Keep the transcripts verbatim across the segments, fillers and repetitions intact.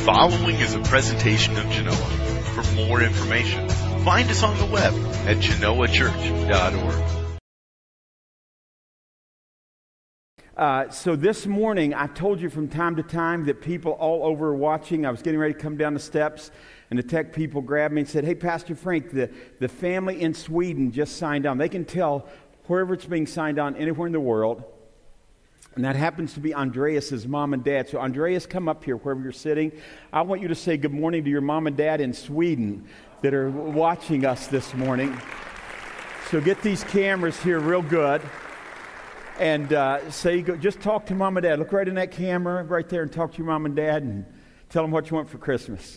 following is a presentation of Genoa. For more information, find us on the web at genoa church dot org. Uh, so this morning, I told you from time to time that people all over are watching. I was getting ready to come down the steps, and the tech people grabbed me and said, "Hey, Pastor Frank, the, the family in Sweden just signed on." They can tell wherever it's being signed on anywhere in the world. And that happens to be Andreas's mom and dad. So Andreas, come up here wherever you're sitting. I want you to say good morning to your mom and dad in Sweden that are watching us this morning. So get these cameras here real good. And uh, say, go, just talk to mom and dad. Look right in that camera right there and talk to your mom and dad and tell them what you want for Christmas.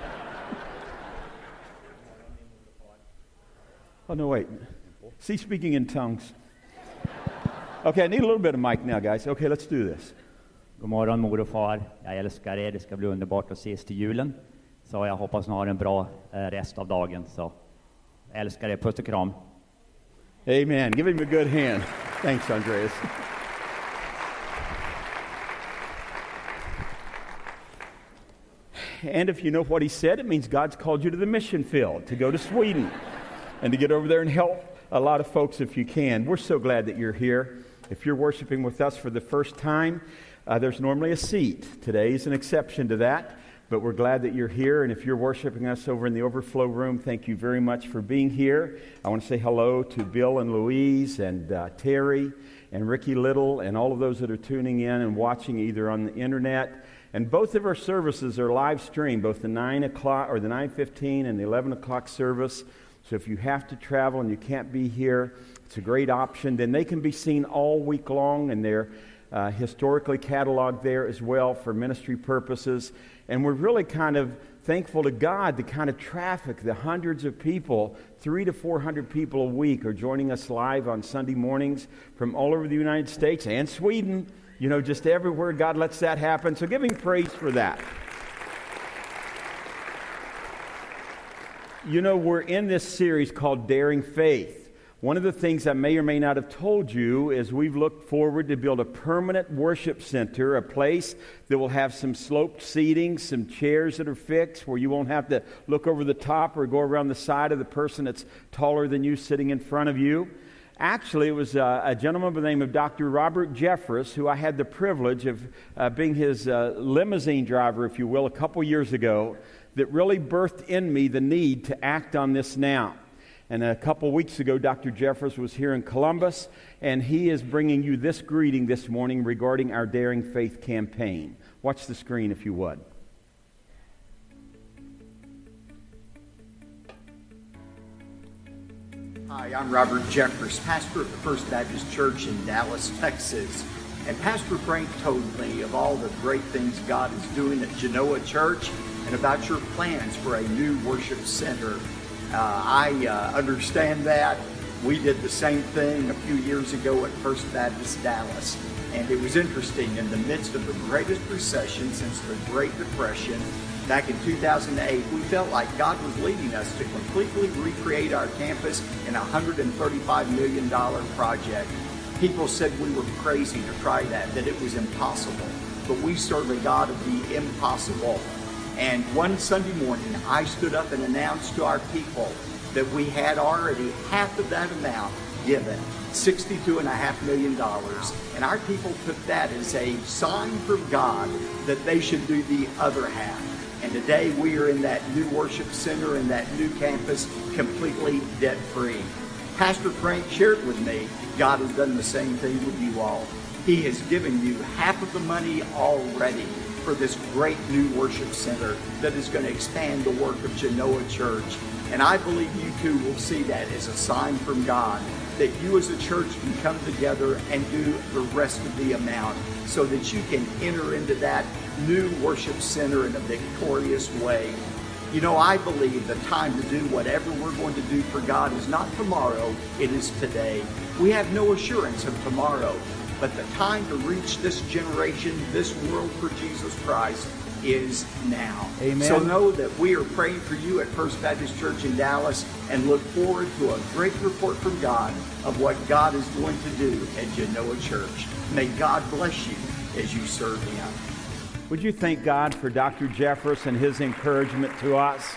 Oh, no, wait. See, speaking in tongues. Okay, I need a little bit of mic now, guys. Okay, let's do this. God morgon, mor och far. Jag älskar er. Det ska bli underbart att ses till julen. Så jag hoppas ni har en bra eh, rest av dagen. Så jag älskar er. Puss och kram. Amen. Give him a good hand. Thanks, Andreas. And if you know what he said, it means God's called you to the mission field, to go to Sweden, and to get over there and help a lot of folks if you can. We're so glad that you're here. If you're worshiping with us for the first time, uh, there's normally a seat. Today is an exception to that, but we're glad that you're here. And if you're worshiping us over in the overflow room, thank you very much for being here. I want to say hello to Bill and Louise and uh, Terry and Ricky Little and all of those that are tuning in and watching either on the internet. And both of our services are live streamed, both the nine o'clock or the nine fifteen and the eleven o'clock service. So if you have to travel and you can't be here, it's a great option. Then they can be seen all week long, and they're uh, historically cataloged there as well for ministry purposes. And we're really kind of thankful to God, the kind of traffic, the hundreds of people, three to four hundred people a week are joining us live on Sunday mornings from all over the United States and Sweden. You know, just everywhere God lets that happen. So give Him praise for that. You know, we're in this series called Daring Faith. One of the things I may or may not have told you is we've looked forward to build a permanent worship center, a place that will have some sloped seating, some chairs that are fixed where you won't have to look over the top or go around the side of the person that's taller than you sitting in front of you. Actually, it was uh, a gentleman by the name of Doctor Robert Jeffress, who I had the privilege of uh, being his uh, limousine driver, if you will, a couple years ago, that really birthed in me the need to act on this now. And a couple weeks ago, Doctor Jeffress was here in Columbus, and he is bringing you this greeting this morning regarding our Daring Faith campaign. Watch the screen if you would. Hi, I'm Robert Jeffress, pastor of the First Baptist Church in Dallas, Texas. And Pastor Frank told me of all the great things God is doing at Genoa Church and about your plans for a new worship center. Uh, I uh, understand that. We did the same thing a few years ago at First Baptist Dallas. And it was interesting, in the midst of the greatest recession since the Great Depression, back in two thousand eight, we felt like God was leading us to completely recreate our campus in a one hundred thirty-five million dollars project. People said we were crazy to try that, that it was impossible. But we serve a God of the impossible. And one Sunday morning, I stood up and announced to our people that we had already half of that amount given, sixty-two point five million dollars. And our people took that as a sign from God that they should do the other half. And today we are in that new worship center and that new campus completely debt-free. Pastor Frank shared with me, God has done the same thing with you all. He has given you half of the money already for this great new worship center that is going to expand the work of Genoa Church. And I believe you too will see that as a sign from God that you as a church can come together and do the rest of the amount so that you can enter into that new worship center in a victorious way. You know, I believe the time to do whatever we're going to do for God is not tomorrow, it is today. We have no assurance of tomorrow, but the time to reach this generation, this world for Jesus Christ is now. Amen. So know that we are praying for you at First Baptist Church in Dallas and look forward to a great report from God of what God is going to do at Genoa Church. May God bless you as you serve Him. Would you thank God for Doctor Jeffress and his encouragement to us?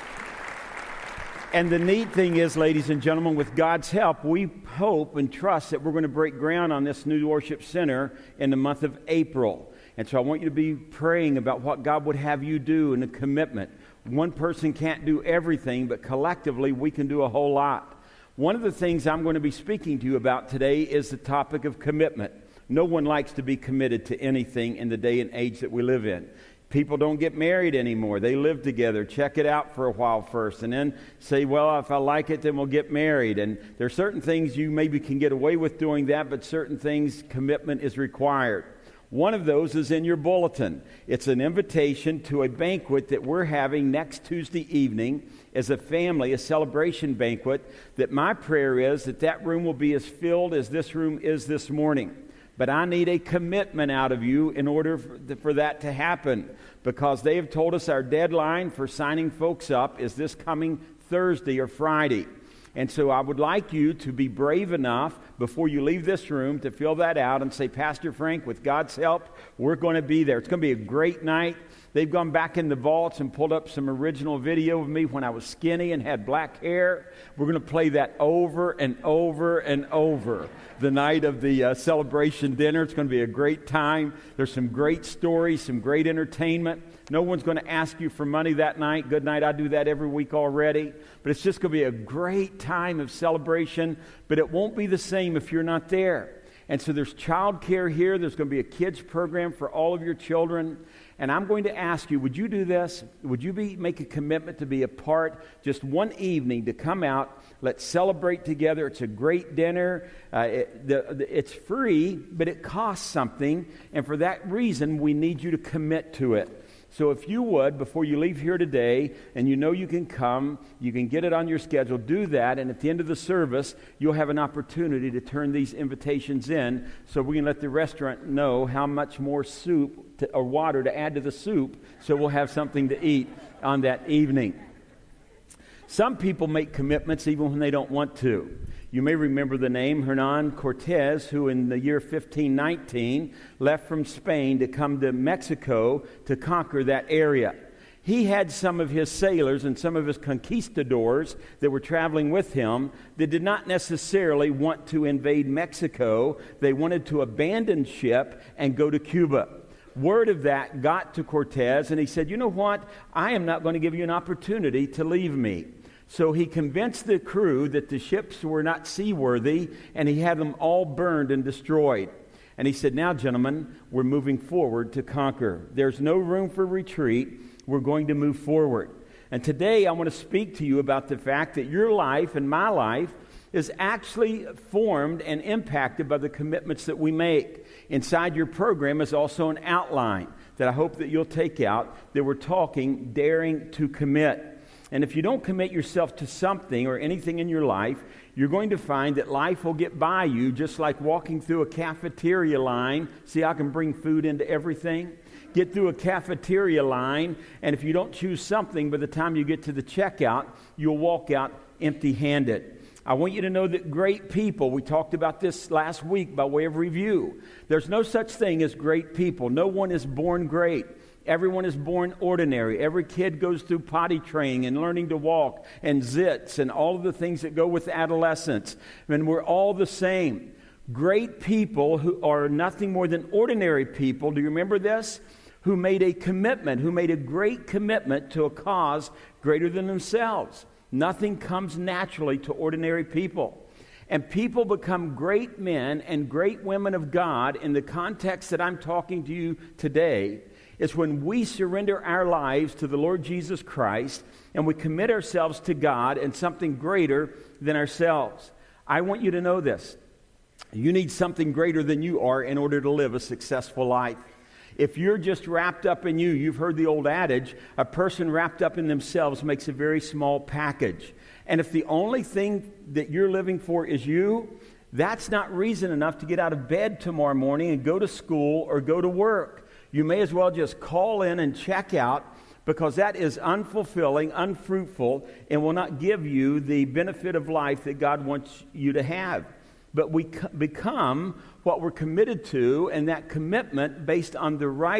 And the neat thing is, ladies and gentlemen, with God's help, we hope and trust that we're going to break ground on this new worship center in the month of April. And so I want you to be praying about what God would have you do in a commitment. One person can't do everything, but collectively we can do a whole lot. One of the things I'm going to be speaking to you about today is the topic of commitment. No one likes to be committed to anything in the day and age that we live in. People don't get married anymore. They live together, check it out for a while first, and then say, well, if I like it, then we'll get married. And there are certain things you maybe can get away with doing that, but certain things, commitment is required. One of those is in your bulletin. It's an invitation to a banquet that we're having next Tuesday evening as a family, a celebration banquet, that my prayer is that that room will be as filled as this room is this morning. But I need a commitment out of you in order for, for that to happen, because they have told us our deadline for signing folks up is this coming Thursday or Friday. And so I would like you to be brave enough before you leave this room to fill that out and say, Pastor Frank, with God's help, we're going to be there. It's going to be a great night. They've gone back in the vaults and pulled up some original video of me when I was skinny and had black hair. We're going to play that over and over and over the night of the uh, celebration dinner. It's going to be a great time. There's some great stories, some great entertainment. No one's going to ask you for money that night. Good night. I do that every week already. But it's just going to be a great time of celebration. But it won't be the same if you're not there. And so there's child care here. There's going to be a kids program for all of your children. And I'm going to ask you, would you do this? Would you be make a commitment to be a part just one evening to come out? Let's celebrate together. It's a great dinner. Uh, it, the, the, it's free, but it costs something. And for that reason, we need you to commit to it. So if you would, before you leave here today, and you know you can come, you can get it on your schedule, do that, and at the end of the service, you'll have an opportunity to turn these invitations in so we can let the restaurant know how much more soup to, or water to add to the soup so we'll have something to eat on that evening. Some people make commitments even when they don't want to. You may remember the name Hernan Cortez, who in the year fifteen nineteen left from Spain to come to Mexico to conquer that area. He had some of his sailors and some of his conquistadors that were traveling with him that did not necessarily want to invade Mexico. They wanted to abandon ship and go to Cuba. Word of that got to Cortez, and he said, you know what? I am not going to give you an opportunity to leave me. So he convinced the crew that the ships were not seaworthy, and he had them all burned and destroyed. And he said, now, gentlemen, we're moving forward to conquer. There's no room for retreat. We're going to move forward. And today I want to speak to you about the fact that your life and my life is actually formed and impacted by the commitments that we make. Inside your program is also an outline that I hope that you'll take out, that we're talking daring to commit. And if you don't commit yourself to something or anything in your life, you're going to find that life will get by you just like walking through a cafeteria line. See, I can bring food into everything. Get through a cafeteria line, and if you don't choose something, by the time you get to the checkout, you'll walk out empty-handed. I want you to know that great people, we talked about this last week by way of review. There's no such thing as great people. No one is born great. Everyone is born ordinary. Every kid goes through potty training and learning to walk and zits and all of the things that go with adolescence. And we're all the same. Great people who are nothing more than ordinary people, do you remember this? Who made a commitment, who made a great commitment to a cause greater than themselves. Nothing comes naturally to ordinary people. And people become great men and great women of God in the context that I'm talking to you today. It's when we surrender our lives to the Lord Jesus Christ and we commit ourselves to God and something greater than ourselves. I want you to know this. You need something greater than you are in order to live a successful life. If you're just wrapped up in you, you've heard the old adage, a person wrapped up in themselves makes a very small package. And if the only thing that you're living for is you, that's not reason enough to get out of bed tomorrow morning and go to school or go to work. You may as well just call in and check out, because that is unfulfilling, unfruitful, and will not give you the benefit of life that God wants you to have. But we become what we're committed to, and that commitment based on the right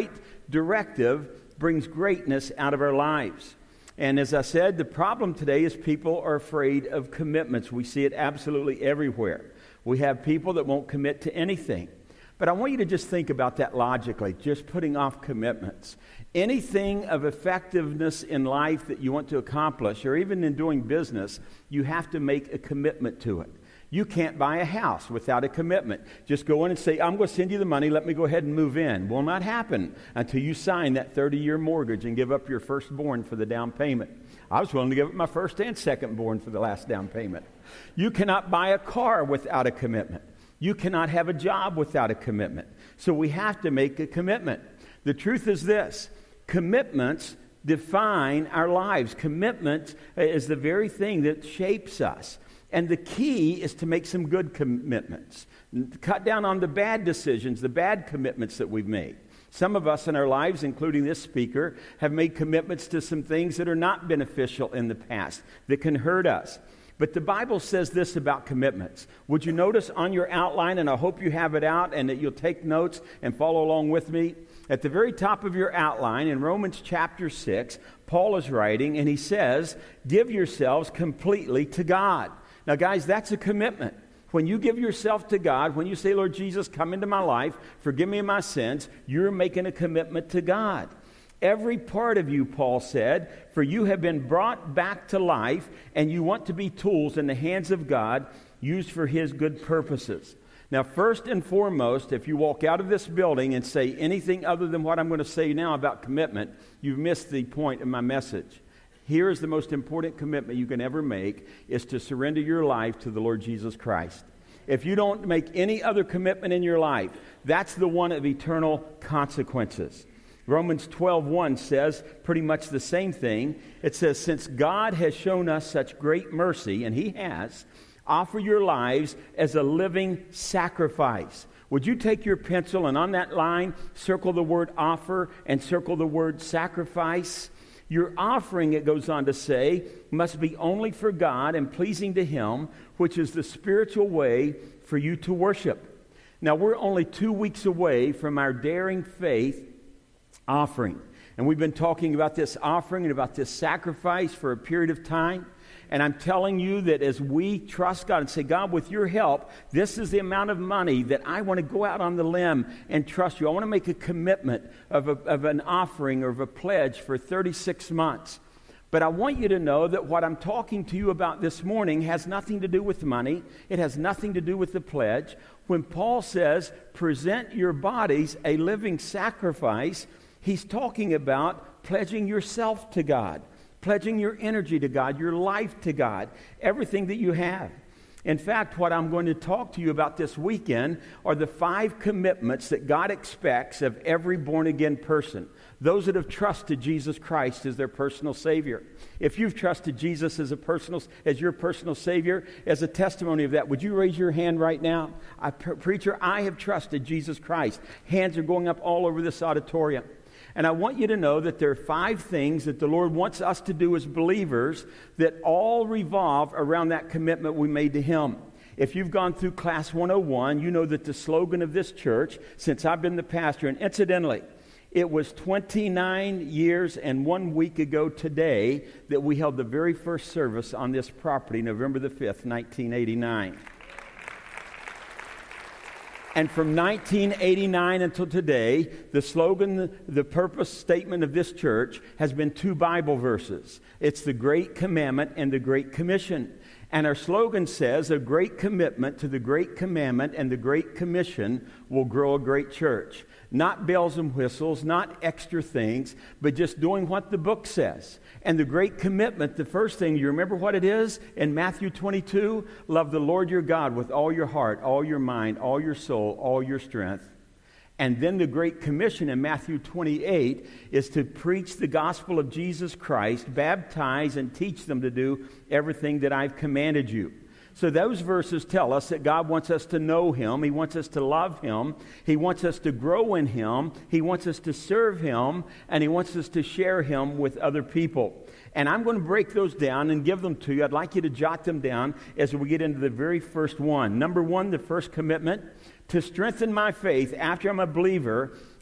directive brings greatness out of our lives. And as I said, the problem today is people are afraid of commitments. We see it absolutely everywhere. We have people that won't commit to anything. But I want you to just think about that logically, just putting off commitments. Anything of effectiveness in life that you want to accomplish, or even in doing business, you have to make a commitment to it. You can't buy a house without a commitment. Just go in and say, I'm going to send you the money, let me go ahead and move in. Will not happen until you sign that thirty-year mortgage and give up your firstborn for the down payment. I was willing to give up my first and secondborn for the last down payment. You cannot buy a car without a commitment. You cannot have a job without a commitment. So we have to make a commitment. The truth is this: commitments define our lives. Commitment is the very thing that shapes us. And the key is to make some good commitments. Cut down on the bad decisions, the bad commitments that we've made. Some of us in our lives, including this speaker, have made commitments to some things that are not beneficial in the past, that can hurt us. But the Bible says this about commitments. Would you notice on your outline, and I hope you have it out and that you'll take notes and follow along with me. At the very top of your outline, in Romans chapter six, Paul is writing, and he says, give yourselves completely to God. Now, guys, that's a commitment. When you give yourself to God, when you say, Lord Jesus, come into my life, forgive me my sins, you're making a commitment to God. Every part of you, Paul said, for you have been brought back to life, and you want to be tools in the hands of God, used for his good purposes. Now, first and foremost, if you walk out of this building and say anything other than what I'm going to say now about commitment, you've missed the point of my message. Here is the most important commitment you can ever make, is to surrender your life to the Lord Jesus Christ. If you don't make any other commitment in your life, that's the one of eternal consequences. Romans twelve one says pretty much the same thing. It says, since God has shown us such great mercy, and he has, offer your lives as a living sacrifice. Would you take your pencil and on that line, circle the word offer and circle the word sacrifice? Your offering, it goes on to say, must be only for God and pleasing to him, which is the spiritual way for you to worship. Now, we're only two weeks away from our Daring Faith offering. And we've been talking about this offering and about this sacrifice for a period of time. And I'm telling you that as we trust God and say, God, with your help, this is the amount of money that I want to go out on the limb and trust you. I want to make a commitment of, a, of an offering or of a pledge for thirty-six months. But I want you to know that what I'm talking to you about this morning has nothing to do with money. It has nothing to do with the pledge. When Paul says, present your bodies a living sacrifice, he's talking about pledging yourself to God. Pledging your energy to God, your life to God, everything that you have. In fact, what I'm going to talk to you about this weekend are the five commitments that God expects of every born-again person. Those that have trusted Jesus Christ as their personal Savior. If you've trusted Jesus as a personal, as your personal Savior, as a testimony of that, would you raise your hand right now? I, preacher, I have trusted Jesus Christ. Hands are going up all over this auditorium. And I want you to know that there are five things that the Lord wants us to do as believers that all revolve around that commitment we made to him. If you've gone through Class one oh one, you know that the slogan of this church, since I've been the pastor, and incidentally, it was twenty-nine years and one week ago today that we held the very first service on this property, November the fifth, nineteen eighty-nine. And from nineteen eighty-nine until today, the slogan, the purpose statement of this church has been two Bible verses. It's the Great Commandment and the Great Commission. And our slogan says, a great commitment to the Great Commandment and the Great Commission will grow a great church. Not bells and whistles, not extra things, but just doing what the book says. And the great commitment, the first thing, you remember what it is? In Matthew twenty-two, love the Lord your God with all your heart, all your mind, all your soul, all your strength. And then the Great Commission in Matthew twenty-eight is to preach the gospel of Jesus Christ, baptize and teach them to do everything that I've commanded you. So those verses tell us that God wants us to know him. He wants us to love him. He wants us to grow in him. He wants us to serve him. And he wants us to share him with other people. And I'm going to break those down and give them to you. I'd like you to jot them down as we get into the very first one. Number one, the first commitment, to strengthen my faith after I'm a believer,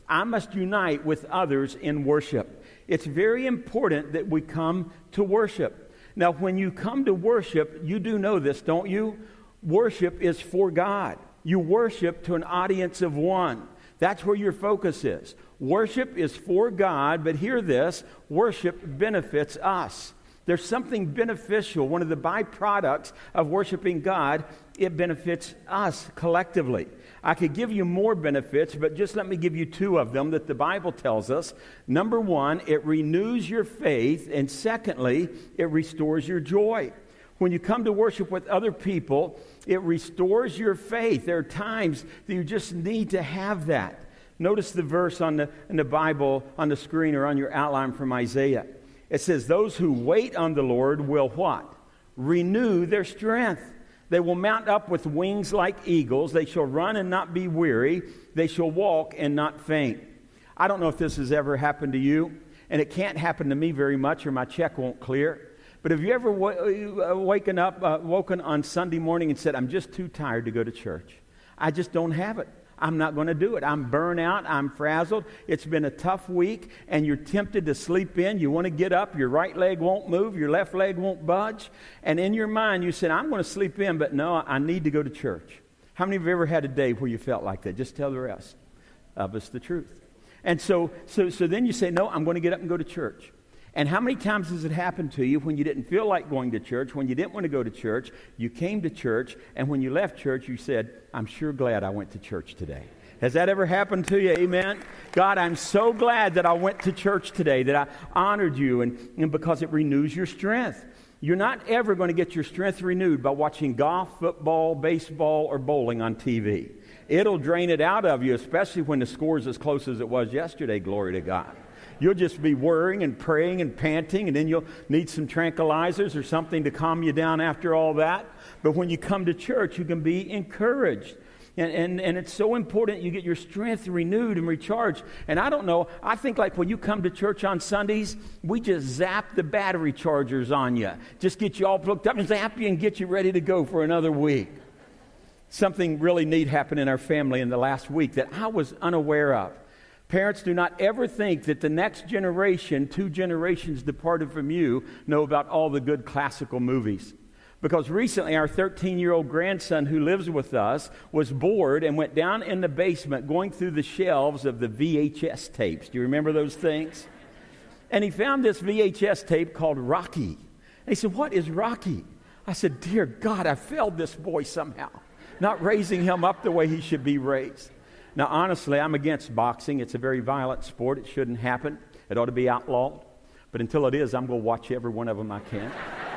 I must unite with others in worship. It's very important that we come to worship. Now, when you come to worship, you do know this, don't you? Worship is for God. You worship to an audience of one. That's where your focus is. Worship is for God, but hear this, worship benefits us. There's something beneficial. One of the byproducts of worshiping God, it benefits us collectively. I could give you more benefits, but just let me give you two of them that the Bible tells us. Number one, it renews your faith, and secondly, it restores your joy. When you come to worship with other people, it restores your faith. There are times that you just need to have that. Notice the verse on the, in the Bible on the screen or on your outline from Isaiah. It says, those who wait on the Lord will what? Renew their strength. They will mount up with wings like eagles. They shall run and not be weary. They shall walk and not faint. I don't know if this has ever happened to you, and it can't happen to me very much or my check won't clear. But have you ever w- waken up, uh, woken on Sunday morning and said, I'm just too tired to go to church. I just don't have it. I'm not going to do it. I'm burnt out. I'm frazzled. It's been a tough week, and you're tempted to sleep in. You want to get up. Your right leg won't move. Your left leg won't budge. And in your mind, you said, I'm going to sleep in, but no, I need to go to church. How many of you ever had a day where you felt like that? Just tell the rest of us the truth. And so, so, so then you say, no, I'm going to get up and go to church. And how many times has it happened to you when you didn't feel like going to church, when you didn't want to go to church, you came to church, and when you left church, you said, I'm sure glad I went to church today. Has that ever happened to you? Amen? God, I'm so glad that I went to church today, that I honored you, and, and because it renews your strength. You're not ever going to get your strength renewed by watching golf, football, baseball, or bowling on T V. It'll drain it out of you, especially when the score's as close as it was yesterday, glory to God. You'll just be worrying and praying and panting, and then you'll need some tranquilizers or something to calm you down after all that. But when you come to church, you can be encouraged. And, and, and it's so important you get your strength renewed and recharged. And I don't know, I think like when you come to church on Sundays, we just zap the battery chargers on you. Just get you all plugged up and zap you and get you ready to go for another week. Something really neat happened in our family in the last week that I was unaware of. Parents, do not ever think that the next generation, two generations departed from you, know about all the good classical movies. Because recently our thirteen-year-old grandson who lives with us was bored and went down in the basement going through the shelves of the V H S tapes. Do you remember those things? And he found this V H S tape called Rocky. And he said, what is Rocky? I said, dear God, I failed this boy somehow, not raising him up the way he should be raised. Now, honestly, I'm against boxing. It's a very violent sport. It shouldn't happen. It ought to be outlawed. But until it is, I'm going to watch every one of them I can.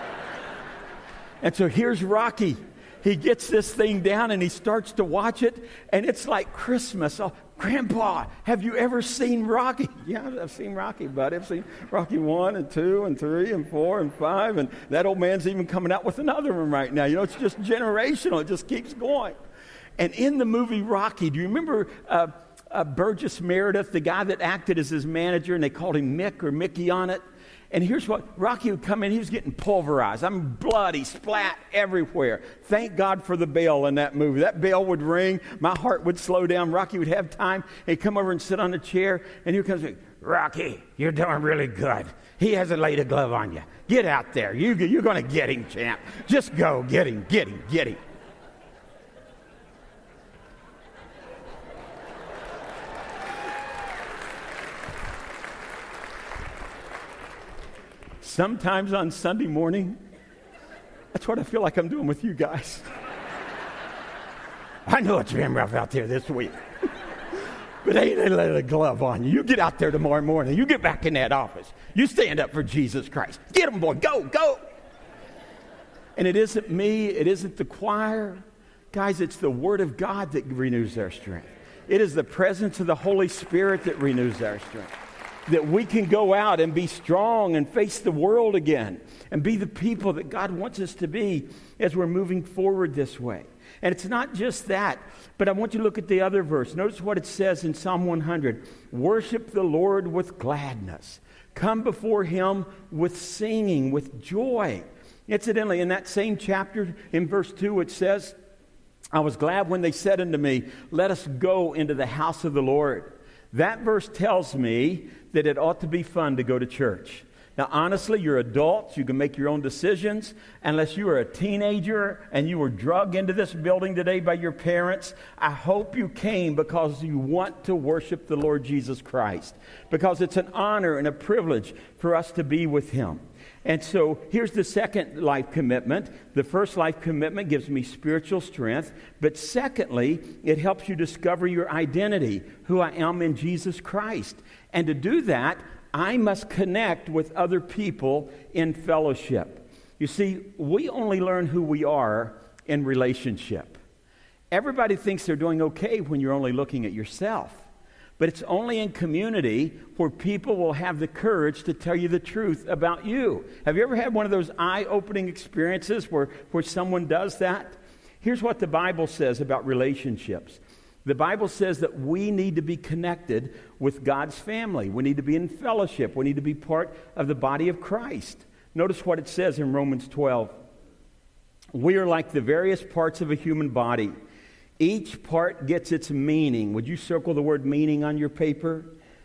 And so here's Rocky. He gets this thing down and he starts to watch it, and it's like Christmas. Oh, Grandpa, have you ever seen Rocky? Yeah, I've seen Rocky, buddy. I've seen Rocky one and two and three and four and five, and that old man's even coming out with another one right now. You know, it's just generational. It just keeps going. And in the movie Rocky, do you remember uh, uh, Burgess Meredith, the guy that acted as his manager, and they called him Mick or Mickey on it? And here's what, Rocky would come in, he was getting pulverized. I mean, bloody, splat everywhere. Thank God for the bell in that movie. That bell would ring, my heart would slow down, Rocky would have time, he'd come over and sit on the chair, and here comes, Rocky, you're doing really good. He hasn't laid a glove on you. Get out there. You, you're going to get him, champ. Just go, get him, get him, get him. Sometimes on Sunday morning, that's what I feel like I'm doing with you guys. I know it's been rough out there this week. But ain't they let a glove on you. You get out there tomorrow morning. You get back in that office. You stand up for Jesus Christ. Get them, boy. Go, go. And it isn't me. It isn't the choir. Guys, it's the Word of God that renews our strength. It is the presence of the Holy Spirit that renews our strength. That we can go out and be strong and face the world again and be the people that God wants us to be as we're moving forward this way. And it's not just that, but I want you to look at the other verse. Notice what it says in Psalm one hundred. Worship the Lord with gladness. Come before Him with singing, with joy. Incidentally, in that same chapter, in verse two, it says, I was glad when they said unto me, let us go into the house of the Lord. That verse tells me that it ought to be fun to go to church. Now, honestly, you're adults. You can make your own decisions. Unless you are a teenager and you were drugged into this building today by your parents, I hope you came because you want to worship the Lord Jesus Christ, because it's an honor and a privilege for us to be with Him. And so here's the second life commitment. The first life commitment gives me spiritual strength. But secondly, it helps you discover your identity, who I am in Jesus Christ. And to do that, I must connect with other people in fellowship. You see, we only learn who we are in relationship. Everybody thinks they're doing okay when you're only looking at yourself. But it's only in community where people will have the courage to tell you the truth about you. Have you ever had one of those eye-opening experiences where, where someone does that? Here's what the Bible says about relationships. The Bible says that we need to be connected with God's family. We need to be in fellowship. We need to be part of the body of Christ. Notice what it says in Romans twelve. We are like the various parts of a human body. Each part gets its meaning. Would you circle the word meaning on your paper?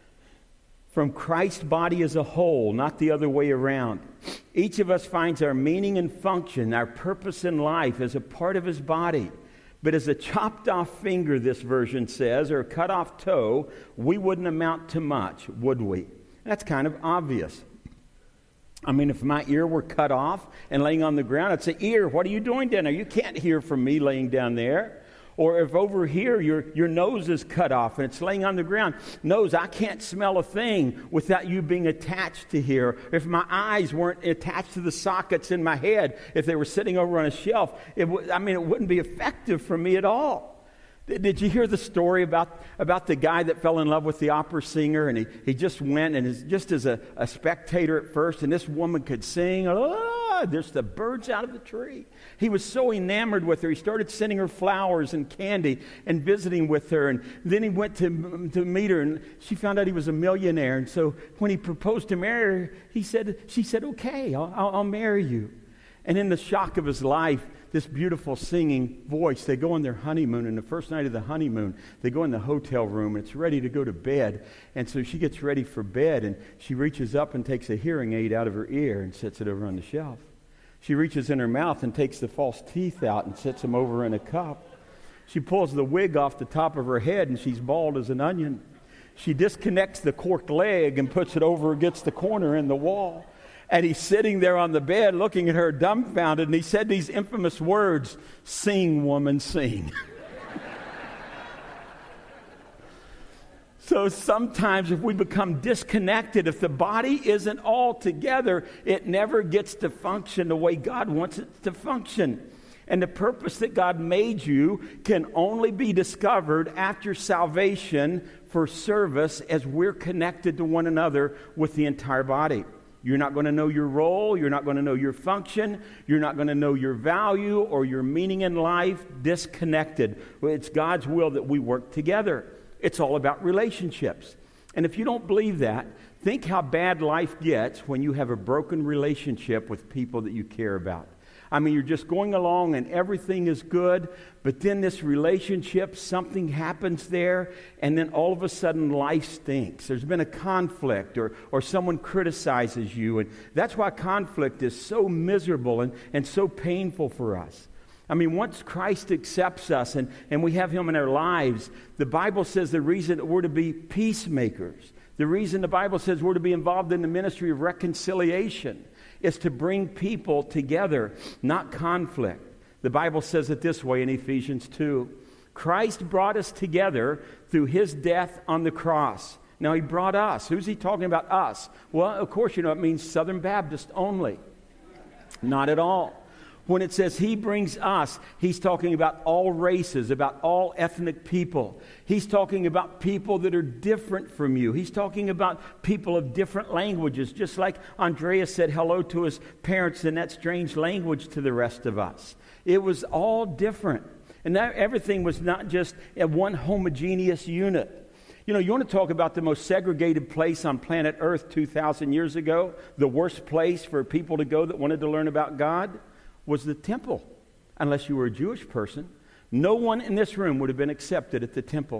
From Christ's body as a whole, not the other way around. Each of us finds our meaning and function, our purpose in life as a part of His body. But as a chopped off finger, this version says, or a cut off toe, we wouldn't amount to much, would we? That's kind of obvious. I mean, if my ear were cut off and laying on the ground, I'd say, ear, what are you doing down there? You can't hear from me laying down there. Or if over here your, your nose is cut off and it's laying on the ground, nose, I can't smell a thing without you being attached to here. If my eyes weren't attached to the sockets in my head, if they were sitting over on a shelf, it w- I mean, it wouldn't be effective for me at all. Did you hear the story about, about the guy that fell in love with the opera singer, and he, he just went and is just as a, a spectator at first, and this woman could sing, oh, there's the birds out of the tree. He was so enamored with her, he started sending her flowers and candy and visiting with her, and then he went to, to meet her, and she found out he was a millionaire, and so when he proposed to marry her, he said, she said, okay, I'll, I'll, I'll marry you. And in the shock of his life, this beautiful singing voice, they go on their honeymoon, and the first night of the honeymoon, they go in the hotel room, and it's ready to go to bed. And so she gets ready for bed, and she reaches up and takes a hearing aid out of her ear and sets it over on the shelf. She reaches in her mouth and takes the false teeth out and sets them over in a cup. She pulls the wig off the top of her head, and she's bald as an onion. She disconnects the cork leg and puts it over against the corner in the wall. And he's sitting there on the bed looking at her dumbfounded, and he said these infamous words, "Sing, woman, sing." So sometimes if we become disconnected, if the body isn't all together, it never gets to function the way God wants it to function. And the purpose that God made you can only be discovered after salvation for service as we're connected to one another with the entire body. You're not going to know your role. You're not going to know your function. You're not going to know your value or your meaning in life disconnected. It's God's will that we work together. It's all about relationships. And if you don't believe that, think how bad life gets when you have a broken relationship with people that you care about. I mean, you're just going along and everything is good, but then this relationship, something happens there, and then all of a sudden life stinks. There's been a conflict, or, or someone criticizes you, and that's why conflict is so miserable and, and so painful for us. I mean, once Christ accepts us and, and we have Him in our lives, the Bible says the reason that we're to be peacemakers, the reason the Bible says we're to be involved in the ministry of reconciliation, is to bring people together, not conflict. The Bible says it this way in Ephesians two. Christ brought us together through His death on the cross. Now, He brought us. Who's He talking about, us? Well, of course, you know, it means Southern Baptist only. Not at all. When it says He brings us, He's talking about all races, about all ethnic people. He's talking about people that are different from you. He's talking about people of different languages, just like Andreas said hello to his parents in that strange language to the rest of us. It was all different. And that everything was not just a one homogeneous unit. You know, you want to talk about the most segregated place on planet Earth two thousand years ago, the worst place for people to go that wanted to learn about God? Was the temple. Unless you were a Jewish person, no one in this room would have been accepted at the temple.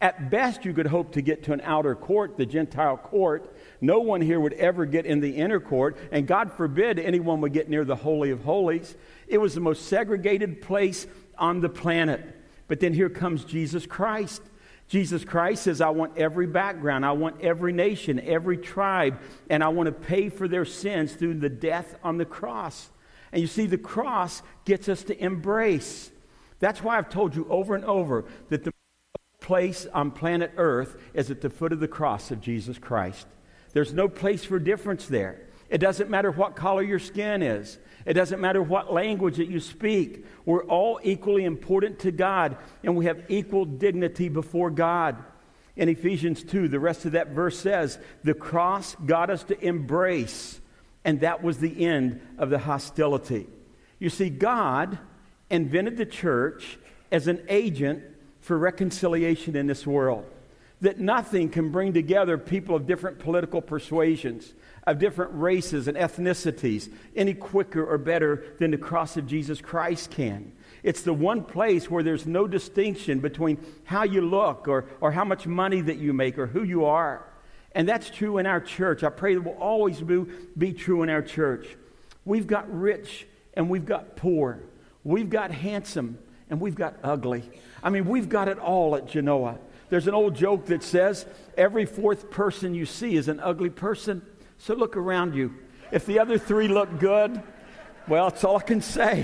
At best, you could hope to get to an outer court, the Gentile court. No one here would ever get in the inner court, and God forbid anyone would get near the Holy of Holies. It was the most segregated place on the planet. But then here comes Jesus Christ. Jesus Christ says, I want every background, I want every nation, every tribe, and I want to pay for their sins through the death on the cross. And you see, the cross gets us to embrace. That's why I've told you over and over that the place on planet Earth is at the foot of the cross of Jesus Christ. There's no place for difference there. It doesn't matter what color your skin is. It doesn't matter what language that you speak. We're all equally important to God, and we have equal dignity before God. In Ephesians two, the rest of that verse says, the cross got us to embrace, and that was the end of the hostility. You see, God invented the church as an agent for reconciliation in this world. That nothing can bring together people of different political persuasions, of different races and ethnicities, any quicker or better than the cross of Jesus Christ can. It's the one place where there's no distinction between how you look or, or how much money that you make or who you are. And that's true in our church. I pray it will always be, be true in our church. We've got rich and we've got poor. We've got handsome and we've got ugly. I mean, we've got it all at Genoa. There's an old joke that says every fourth person you see is an ugly person. So look around you. If the other three look good, well, that's all I can say.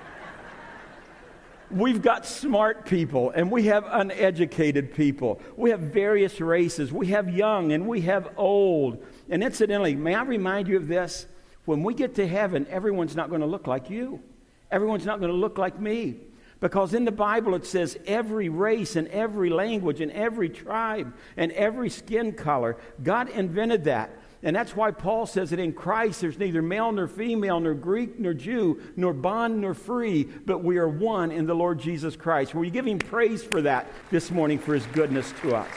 We've got smart people and we have uneducated people. We have various races. We have young and we have old. And incidentally, may I remind you of this? When we get to heaven, everyone's not going to look like you. Everyone's not going to look like me. Because in the Bible it says every race and every language and every tribe and every skin color, God invented that. And that's why Paul says that in Christ there's neither male nor female, nor Greek nor Jew, nor bond nor free, but we are one in the Lord Jesus Christ. Will you give him praise for that this morning, for his goodness to us?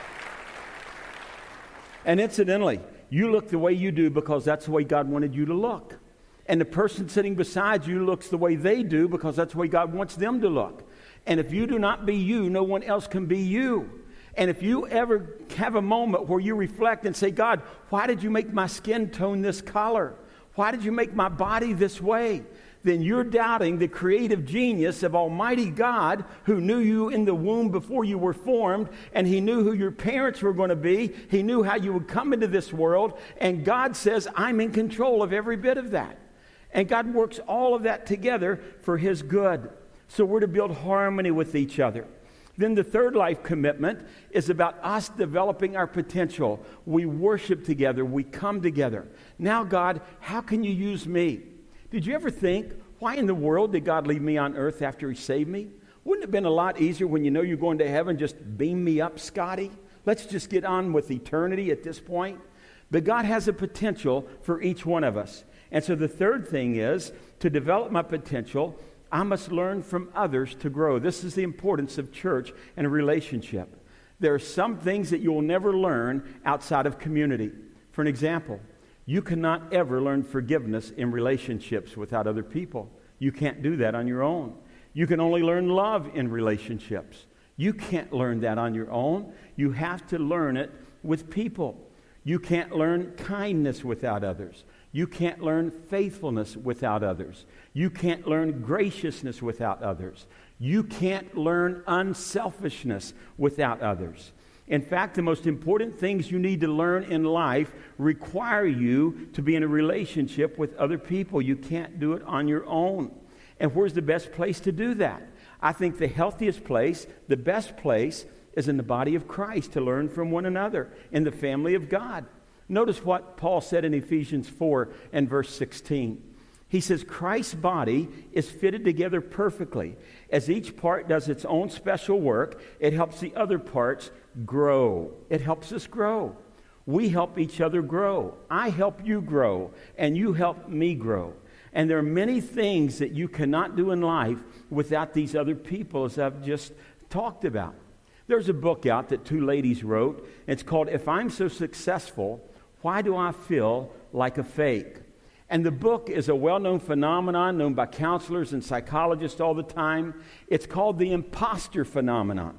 And incidentally, you look the way you do because that's the way God wanted you to look. And the person sitting beside you looks the way they do because that's the way God wants them to look. And if you do not be you, no one else can be you. And if you ever have a moment where you reflect and say, God, why did you make my skin tone this color? Why did you make my body this way? Then you're doubting the creative genius of Almighty God, who knew you in the womb before you were formed, and he knew who your parents were going to be. He knew how you would come into this world. And God says, I'm in control of every bit of that. And God works all of that together for his good. So we're to build harmony with each other. Then the third life commitment is about us developing our potential. We worship together. We come together. Now, God, how can you use me? Did you ever think, why in the world did God leave me on earth after he saved me? Wouldn't it have been a lot easier when you know you're going to heaven, just beam me up, Scotty? Let's just get on with eternity at this point. But God has a potential for each one of us. And so the third thing is, to develop my potential, I must learn from others to grow. This is the importance of church and a relationship. There are some things that you will never learn outside of community. For an example, you cannot ever learn forgiveness in relationships without other people. You can't do that on your own. You can only learn love in relationships. You can't learn that on your own. You have to learn it with people. You can't learn kindness without others. You can't learn faithfulness without others. You can't learn graciousness without others. You can't learn unselfishness without others. In fact, the most important things you need to learn in life require you to be in a relationship with other people. You can't do it on your own. And where's the best place to do that? I think the healthiest place, the best place, is in the body of Christ, to learn from one another in the family of God. Notice what Paul said in Ephesians four and verse sixteen. He says, Christ's body is fitted together perfectly. As each part does its own special work, it helps the other parts grow. It helps us grow. We help each other grow. I help you grow, and you help me grow. And there are many things that you cannot do in life without these other people, as I've just talked about. There's a book out that two ladies wrote. It's called, If I'm So Successful, Why Do I Feel Like a Fake? And the book is a well-known phenomenon known by counselors and psychologists all the time. It's called the imposter phenomenon,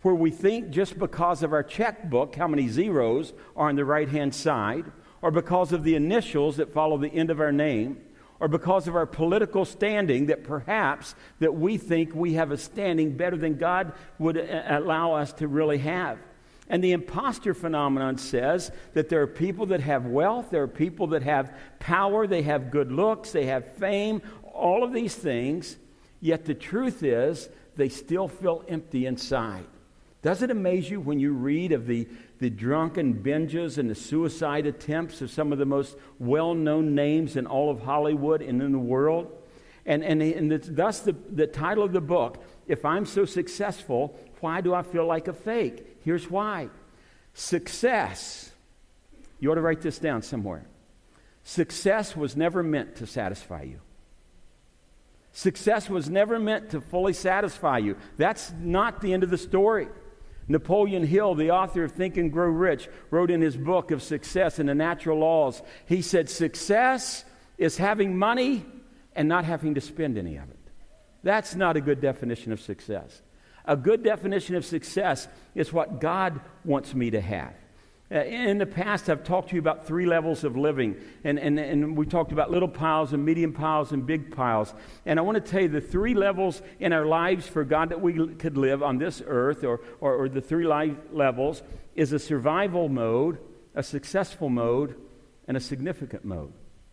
where we think just because of our checkbook how many zeros are on the right-hand side, or because of the initials that follow the end of our name, or because of our political standing that perhaps that we think we have a standing better than God would allow us to really have. And the imposter phenomenon says that there are people that have wealth, there are people that have power, they have good looks, they have fame, all of these things, yet the truth is they still feel empty inside. Does it amaze you when you read of the, the drunken binges and the suicide attempts of some of the most well-known names in all of Hollywood and in the world? And, and, and it's thus the, the title of the book, If I'm So Successful, Why Do I Feel Like a Fake? Here's why. Success, you ought to write this down somewhere. Success was never meant to satisfy you. Success was never meant to fully satisfy you. That's not the end of the story. Napoleon Hill, the author of Think and Grow Rich, wrote in his book of Success and the Natural Laws, he said, success is having money and not having to spend any of it. That's not a good definition of success. A good definition of success is what God wants me to have. Uh, in the past, I've talked to you about three levels of living, and, and, and we talked about little piles and medium piles and big piles. And I want to tell you the three levels in our lives for God that we could live on this earth, or, or, or the three life levels, is a survival mode, a successful mode, and a significant mode.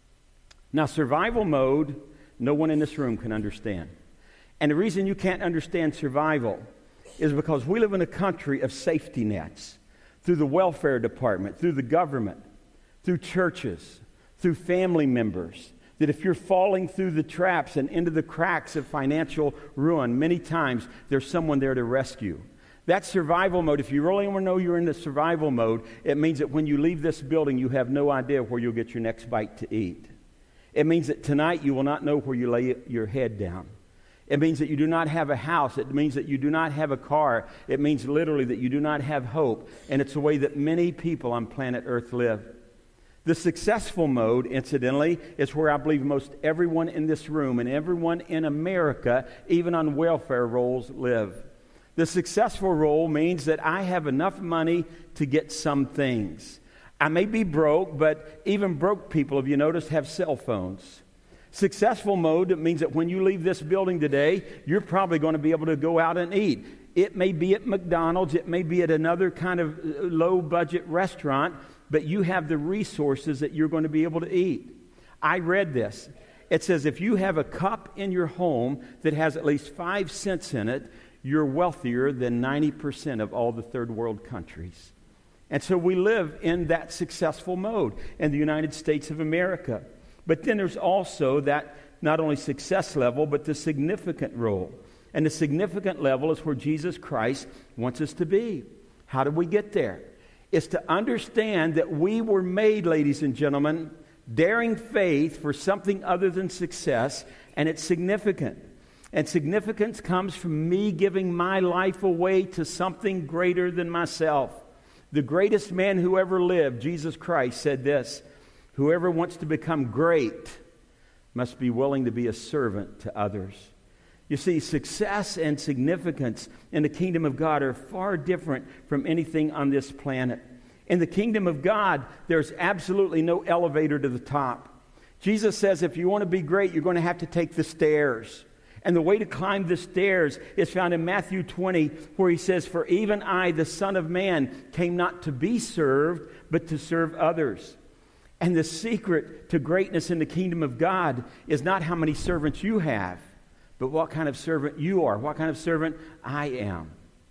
Now, survival mode, no one in this room can understand. And the reason you can't understand survival is because we live in a country of safety nets. Through the welfare department, through the government, through churches, through family members, that if you're falling through the traps and into the cracks of financial ruin, many times there's someone there to rescue. That survival mode, if you really want to know you're in the survival mode, it means that when you leave this building, you have no idea where you'll get your next bite to eat. It means that tonight you will not know where you lay your head down. It means that you do not have a house. It means that you do not have a car. It means literally that you do not have hope. And it's the way that many people on planet Earth live. The successful mode, incidentally, is where I believe most everyone in this room and everyone in America, even on welfare rolls, live. The successful role means that I have enough money to get some things. I may be broke, but even broke people, have you noticed, have cell phones. Successful mode means that when you leave this building today, you're probably going to be able to go out and eat. It may be at McDonald's, it may be at another kind of low-budget restaurant, but you have the resources that you're going to be able to eat. I read this. It says if you have a cup in your home that has at least five cents in it, you're wealthier than ninety percent of all the third world countries. And so we live in that successful mode in the United States of America. But then there's also that not only success level, but the significant role. And the significant level is where Jesus Christ wants us to be. How do we get there? It's to understand that we were made, ladies and gentlemen, daring faith for something other than success, and it's significant. And significance comes from me giving my life away to something greater than myself. The greatest man who ever lived, Jesus Christ, said this: whoever wants to become great must be willing to be a servant to others. You see, success and significance in the kingdom of God are far different from anything on this planet. In the kingdom of God, there's absolutely no elevator to the top. Jesus says if you want to be great, you're going to have to take the stairs. And the way to climb the stairs is found in Matthew twenty, where he says, "For even I, the Son of Man, came not to be served, but to serve others." And the secret to greatness in the kingdom of God is not how many servants you have, but what kind of servant you are, what kind of servant I am.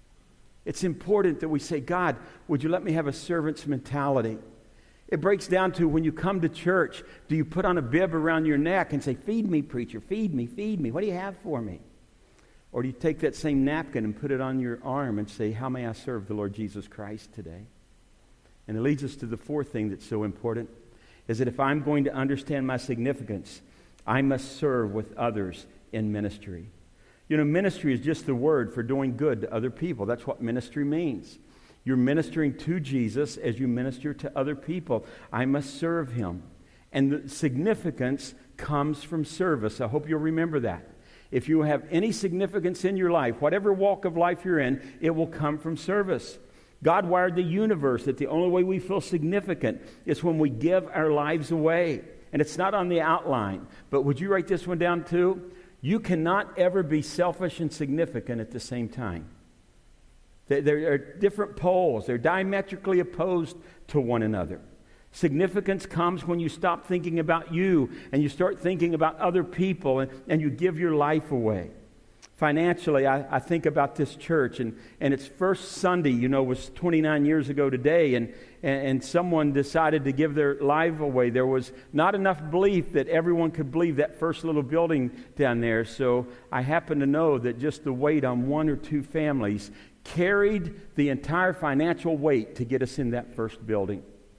It's important that we say, God, would you let me have a servant's mentality? It breaks down to when you come to church, do you put on a bib around your neck and say, feed me, preacher, feed me, feed me. What do you have for me? Or do you take that same napkin and put it on your arm and say, how may I serve the Lord Jesus Christ today? And it leads us to the fourth thing that's so important, is that if I'm going to understand my significance, I must serve with others in ministry. You know, ministry is just the word for doing good to other people. That's what ministry means. You're ministering to Jesus as you minister to other people. I must serve him. And the significance comes from service. I hope you'll remember that. If you have any significance in your life, whatever walk of life you're in, it will come from service. God wired the universe that the only way we feel significant is when we give our lives away. And it's not on the outline. But would you write this one down too? You cannot ever be selfish and significant at the same time. There are different poles. They're diametrically opposed to one another. Significance comes when you stop thinking about you and you start thinking about other people, and, and you give your life away. Financially, I, I think about this church, and, and its first Sunday, you know, was twenty-nine years ago today, and, and, and someone decided to give their life away. There was not enough belief that everyone could believe that first little building down there, so I happen to know that just the weight on one or two families carried the entire financial weight to get us in that first building.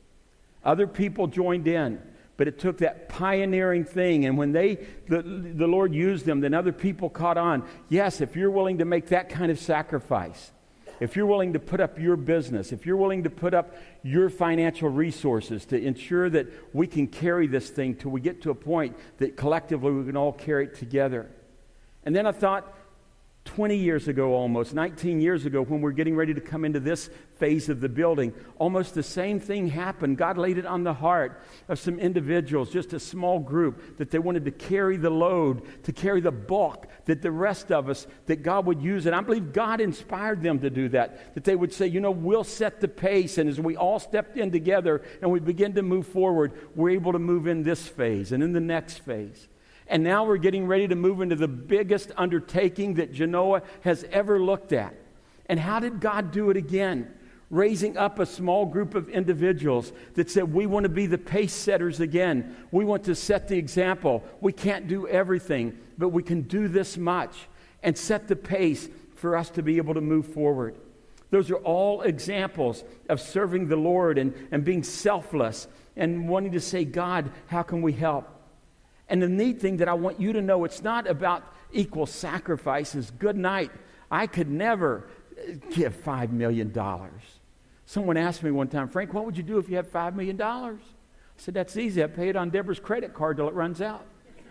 Other people joined in, but it took that pioneering thing, and when they, the, the Lord used them, then other people caught on. Yes, if you're willing to make that kind of sacrifice, if you're willing to put up your business, if you're willing to put up your financial resources to ensure that we can carry this thing till we get to a point that collectively we can all carry it together. And then I thought, twenty years ago almost, nineteen years ago, when we're getting ready to come into this phase of the building, almost the same thing happened. God laid it on the heart of some individuals, just a small group, that they wanted to carry the load, to carry the bulk, that the rest of us, that God would use it. I believe God inspired them to do that, that they would say, you know, we'll set the pace, and as we all stepped in together and we begin to move forward, we're able to move in this phase and in the next phase. And now we're getting ready to move into the biggest undertaking that Genoa has ever looked at. And how did God do it again? Raising up a small group of individuals that said, we want to be the pace setters again. We want to set the example. We can't do everything, but we can do this much and set the pace for us to be able to move forward. Those are all examples of serving the Lord and, and being selfless and wanting to say, God, how can we help? And the neat thing that I want you to know, it's not about equal sacrifices. Good night. I could never give five million dollars. Someone asked me one time, Frank, what would you do if you had five million dollars? I said, that's easy. I pay it on Deborah's credit card till it runs out.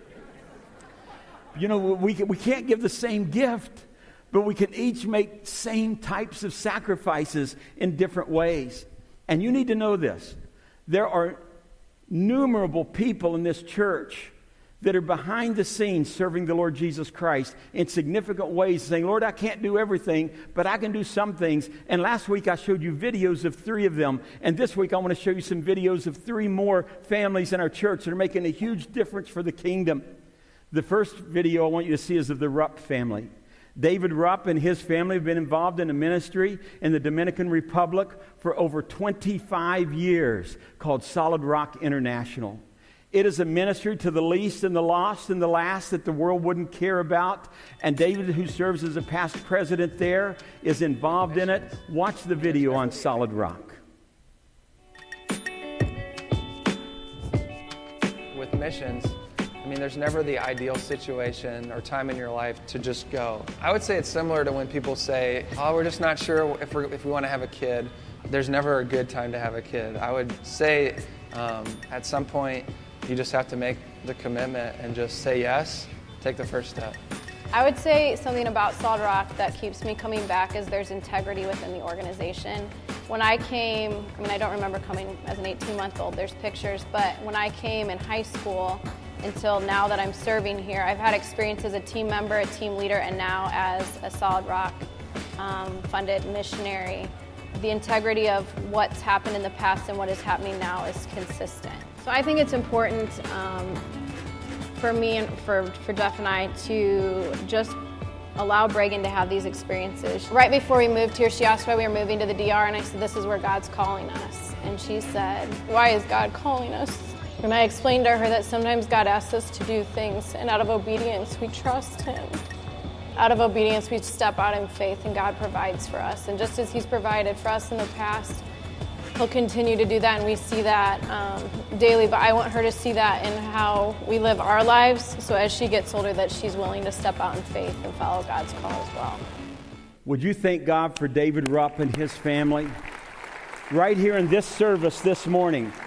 You know, we, we can't give the same gift, but we can each make same types of sacrifices in different ways. And you need to know this. There are innumerable people in this church that are behind the scenes serving the Lord Jesus Christ in significant ways, saying, Lord, I can't do everything, but I can do some things. And last week I showed you videos of three of them. And this week I want to show you some videos of three more families in our church that are making a huge difference for the kingdom. The first video I want you to see is of the Rupp family. David Rupp and his family have been involved in a ministry in the Dominican Republic for over twenty-five years called Solid Rock International. It is a ministry to the least and the lost and the last that the world wouldn't care about. And David, who serves as a past president there, is involved in it. Watch the video on Solid Rock. With missions, I mean, there's never the ideal situation or time in your life to just go. I would say it's similar to when people say, oh, we're just not sure if, we're, if we want to have a kid. There's never a good time to have a kid. I would say um, at some point, you just have to make the commitment and just say yes, take the first step. I would say something about Solid Rock that keeps me coming back is there's integrity within the organization. When I came, I mean, I don't remember coming as an eighteen-month-old, there's pictures, but when I came in high school until now that I'm serving here, I've had experience as a team member, a team leader, and now as a Solid Rock um, funded missionary. The integrity of what's happened in the past and what is happening now is consistent. So I think it's important um, for me and for, for Jeff and I to just allow Bregan to have these experiences. Right before we moved here, she asked why we were moving to the D R, and I said, this is where God's calling us. And she said, why is God calling us? And I explained to her that sometimes God asks us to do things, and out of obedience, we trust Him. Out of obedience, we step out in faith, and God provides for us. And just as He's provided for us in the past, He'll continue to do that, and we see that um, daily. But I want her to see that in how we live our lives, so as she gets older, that she's willing to step out in faith and follow God's call as well. Would you thank God for David Rupp and his family? Right here in this service this morning,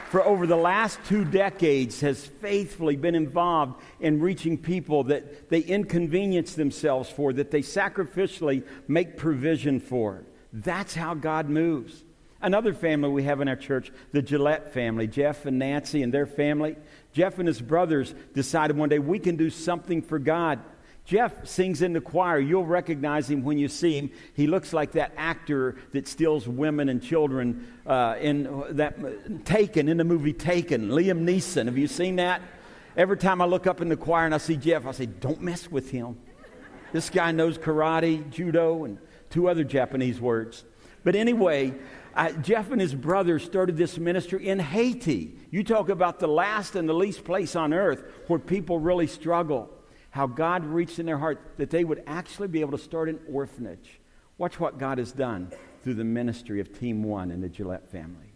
for over the last two decades has faithfully been involved in reaching people that they inconvenience themselves for, that they sacrificially make provision for. That's how God moves. Another family we have in our church, the Gillette family, Jeff and Nancy and their family. Jeff and his brothers decided one day we can do something for God. Jeff sings in the choir. You'll recognize him when you see him. He looks like that actor that steals women and children uh, in that Taken, in the movie Taken. Liam Neeson. Have you seen that? Every time I look up in the choir and I see Jeff, I say, don't mess with him. This guy knows karate, judo, and two other Japanese words. But anyway, uh, Jeff and his brothers started this ministry in Haiti. You talk about the last and the least place on earth where people really struggle. How God reached in their heart that they would actually be able to start an orphanage. Watch what God has done through the ministry of Team One and the Gillette family.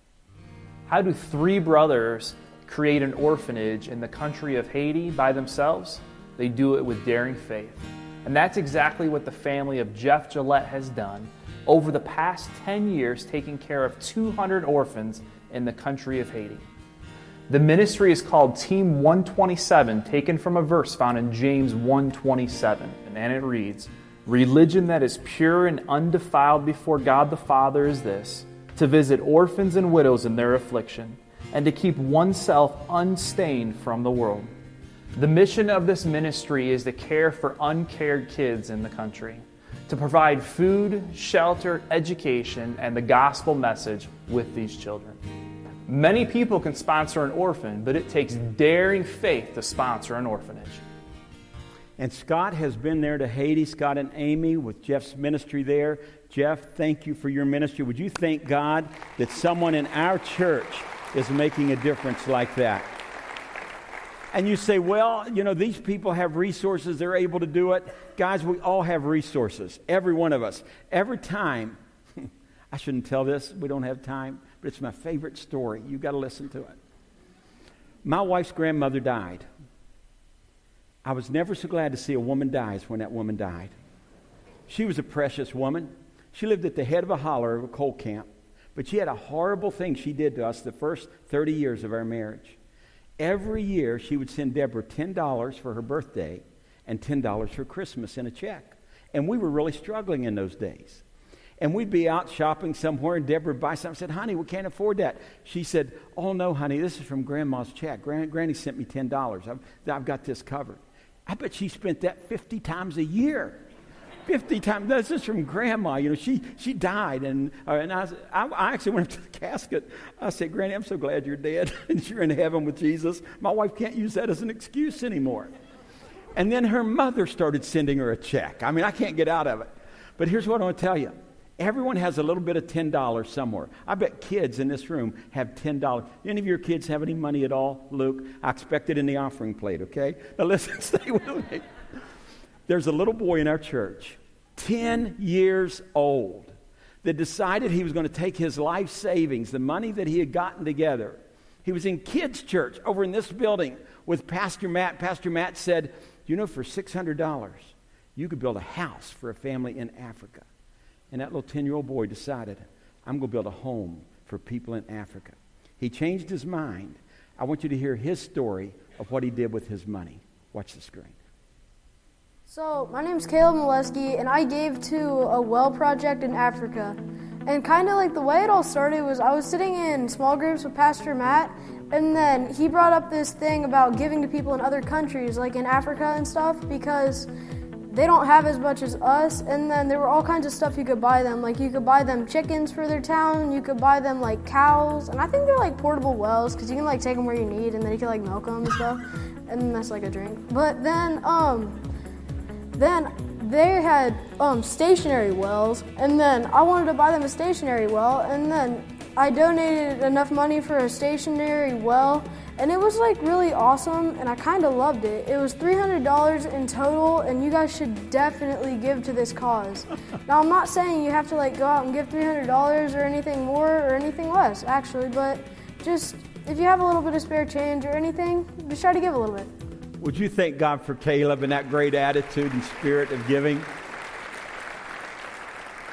How do three brothers create an orphanage in the country of Haiti by themselves? They do it with daring faith. And that's exactly what the family of Jeff Gillette has done over the past ten years, taking care of two hundred orphans in the country of Haiti. The ministry is called Team one twenty-seven, taken from a verse found in James one twenty-seven, and it reads, "Religion that is pure and undefiled before God the Father is this, to visit orphans and widows in their affliction, and to keep oneself unstained from the world." The mission of this ministry is to care for uncared kids in the country, to provide food, shelter, education, and the gospel message with these children. Many people can sponsor an orphan, but it takes daring faith to sponsor an orphanage. And Scott has been there to Haiti, Scott and Amy, with Jeff's ministry there. Jeff, thank you for your ministry. Would you thank God that someone in our church is making a difference like that? And you say, well, you know, these people have resources. They're able to do it. Guys, we all have resources, every one of us. Every time, I shouldn't tell this, we don't have time, but it's my favorite story. You've got to listen to it. My wife's grandmother died. I was never so glad to see a woman die as when that woman died. She was a precious woman. She lived at the head of a holler of a coal camp, but she had a horrible thing she did to us the first thirty years of our marriage. Every year, she would send Deborah ten dollars for her birthday and ten dollars for Christmas in a check. And we were really struggling in those days. And we'd be out shopping somewhere, and Deborah would buy something and said, honey, we can't afford that. She said, oh, no, honey, this is from Grandma's check. Gran- Granny sent me ten dollars. I've, I've got this covered. I bet she spent that fifty times a year. fifty times. This is from Grandma. You know, she she died. And, uh, and I, was, I, I actually went up to the casket. I said, Granny, I'm so glad you're dead and you're in heaven with Jesus. My wife can't use that as an excuse anymore. And then her mother started sending her a check. I mean, I can't get out of it. But here's what I want to tell you. Everyone has a little bit of ten dollars somewhere. I bet kids in this room have ten dollars. Any of your kids have any money at all, Luke? I expect it in the offering plate, okay? Now listen, stay with me. There's a little boy in our church, ten years old, that decided he was going to take his life savings, the money that he had gotten together. He was in kids' church over in this building with Pastor Matt. Pastor Matt said, you know, for six hundred dollars, you could build a house for a family in Africa. And that little ten-year-old boy decided, I'm going to build a home for people in Africa. He changed his mind. I want you to hear his story of what he did with his money. Watch the screen. So, my name's Caleb Molesky, and I gave to a well project in Africa. And kind of like the way it all started was I was sitting in small groups with Pastor Matt, and then he brought up this thing about giving to people in other countries, like in Africa and stuff, because they don't have as much as us, and then there were all kinds of stuff you could buy them. Like you could buy them chickens for their town, you could buy them like cows, and I think they're like portable wells because you can like take them where you need, and then you can like milk them and stuff, and that's like a drink. But then, um, then they had um stationary wells, and then I wanted to buy them a stationary well, and then I donated enough money for a stationary well. And it was like really awesome, and I kind of loved it. It was three hundred dollars in total, and you guys should definitely give to this cause. Now, I'm not saying you have to like go out and give three hundred dollars or anything more or anything less, actually, but just if you have a little bit of spare change or anything, just try to give a little bit. Would you thank God for Caleb and that great attitude and spirit of giving?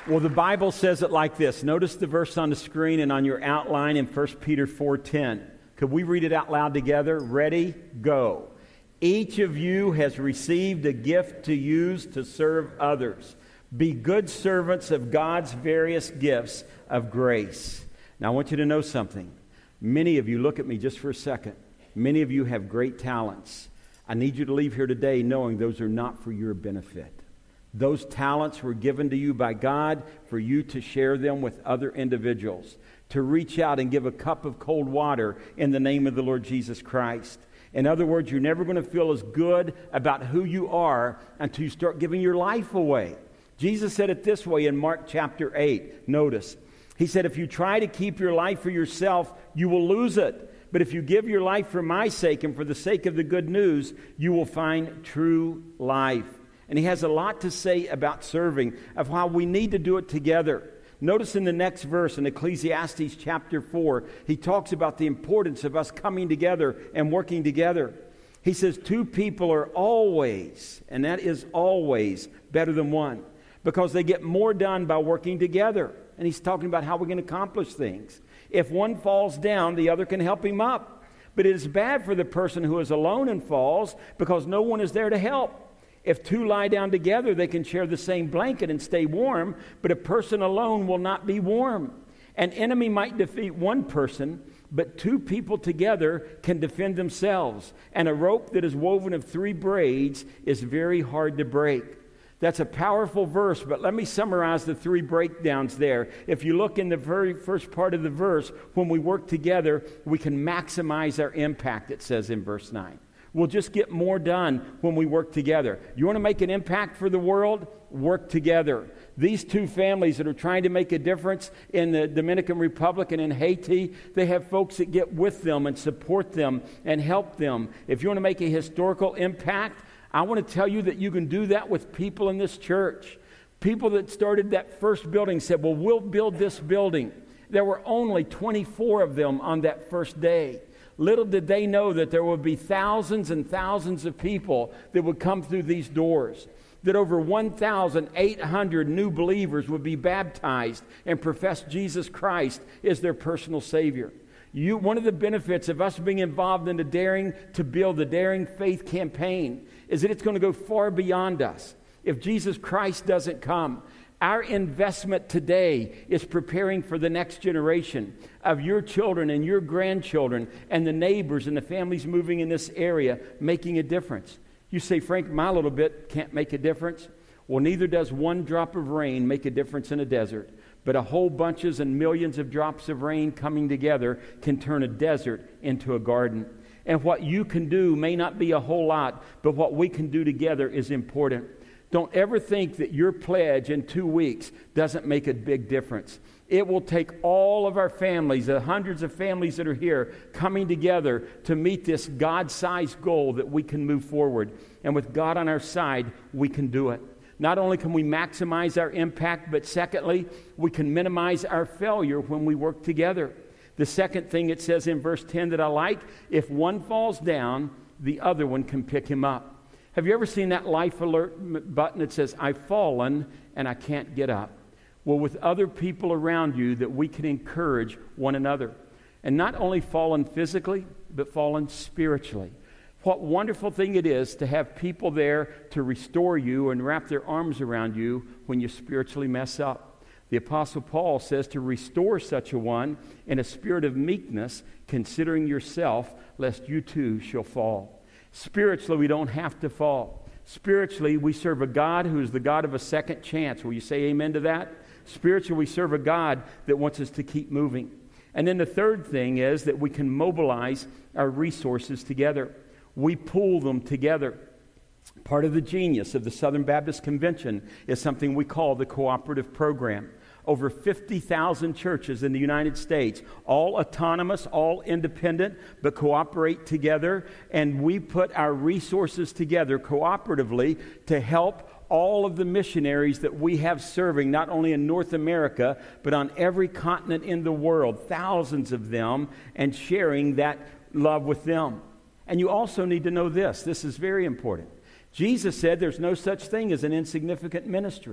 Well, the Bible says it like this. Notice the verse on the screen and on your outline in First Peter four ten. Could we read it out loud together? Ready? Go. Each of you has received a gift to use to serve others. Be good servants of God's various gifts of grace. Now, I want you to know something. Many of you, look at me just for a second. Many of you have great talents. I need you to leave here today knowing those are not for your benefit. Those talents were given to you by God for you to share them with other individuals, to reach out and give a cup of cold water in the name of the Lord Jesus Christ. In other words, you're never going to feel as good about who you are until you start giving your life away. Jesus said it this way in Mark chapter eight. Notice, he said, if you try to keep your life for yourself, you will lose it. But if you give your life for my sake and for the sake of the good news, you will find true life. And he has a lot to say about serving, of how we need to do it together. Notice in the next verse in Ecclesiastes chapter four, he talks about the importance of us coming together and working together. He says two people are always, and that is always, better than one, because they get more done by working together. And he's talking about how we can accomplish things. If one falls down, the other can help him up. But it is bad for the person who is alone and falls, because no one is there to help. If two lie down together, they can share the same blanket and stay warm, but a person alone will not be warm. An enemy might defeat one person, but two people together can defend themselves. And a rope that is woven of three braids is very hard to break. That's a powerful verse, but let me summarize the three breakdowns there. If you look in the very first part of the verse, when we work together, we can maximize our impact, it says in verse nine. We'll just get more done when we work together. You want to make an impact for the world? Work together. These two families that are trying to make a difference in the Dominican Republic and in Haiti, they have folks that get with them and support them and help them. If you want to make a historical impact, I want to tell you that you can do that with people in this church. People that started that first building said, well, we'll build this building. There were only twenty-four of them on that first day. Little did they know that there would be thousands and thousands of people that would come through these doors, that over one thousand eight hundred new believers would be baptized and profess Jesus Christ as their personal Savior. You, one of the benefits of us being involved in the Daring to Build, the Daring Faith campaign, is that it's going to go far beyond us. If Jesus Christ doesn't come, our investment today is preparing for the next generation of your children and your grandchildren and the neighbors and the families moving in this area, making a difference. You say, Frank, my little bit can't make a difference. Well, neither does one drop of rain make a difference in a desert. But a whole bunches and millions of drops of rain coming together can turn a desert into a garden. And what you can do may not be a whole lot, but what we can do together is important. Don't ever think that your pledge in two weeks doesn't make a big difference. It will take all of our families, the hundreds of families that are here, coming together to meet this God-sized goal that we can move forward. And with God on our side, we can do it. Not only can we maximize our impact, but secondly, we can minimize our failure when we work together. The second thing it says in verse ten that I like, if one falls down, the other one can pick him up. Have you ever seen that life alert button that says, I've fallen and I can't get up? Well, with other people around you, that we can encourage one another. And not only fallen physically, but fallen spiritually. What wonderful thing it is to have people there to restore you and wrap their arms around you when you spiritually mess up. The Apostle Paul says to restore such a one in a spirit of meekness, considering yourself, lest you too shall fall. Spiritually, we don't have to fall. Spiritually, we serve a God who is the God of a second chance. Will you say amen to that? Spiritually, we serve a God that wants us to keep moving. And then the third thing is that we can mobilize our resources together. We pool them together. Part of the genius of the Southern Baptist Convention is something we call the cooperative program. Over fifty thousand churches in the United States, all autonomous, all independent, but cooperate together. And we put our resources together cooperatively to help all of the missionaries that we have serving, not only in North America, but on every continent in the world, thousands of them, and sharing that love with them. And you also need to know this. This is very important. Jesus said there's no such thing as an insignificant ministry.